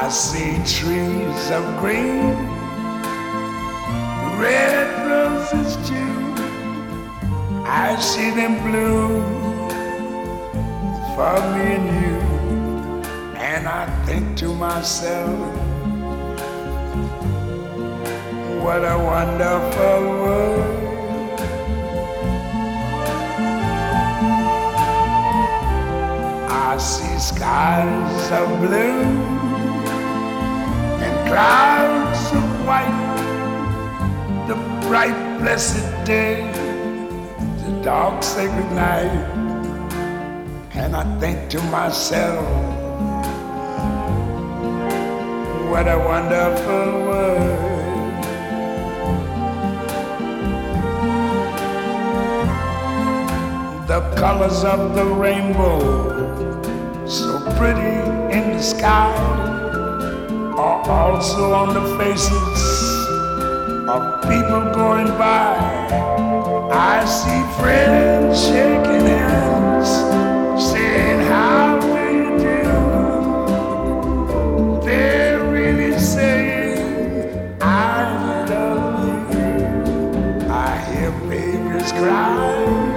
I see trees of green, red roses too. I see them bloom for me and you. And I think to myself, what a wonderful world. I see skies of blue and clouds of white, the bright blessed day, the dark sacred night. And I think to myself, what a wonderful world. The colors of the rainbow, so pretty in the sky, are also on the faces of people going by. I see friends shaking hands, saying, how do you do? They're really saying, I love you. I hear babies cry,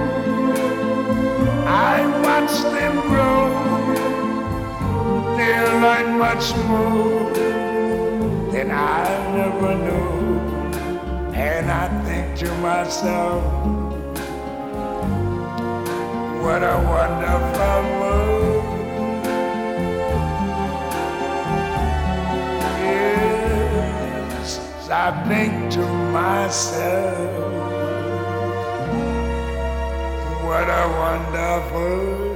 I watch them grow. They'll learn much more than I never knew. And I think to myself, what a wonderful world. Yes, I think to myself, what a wonderful world.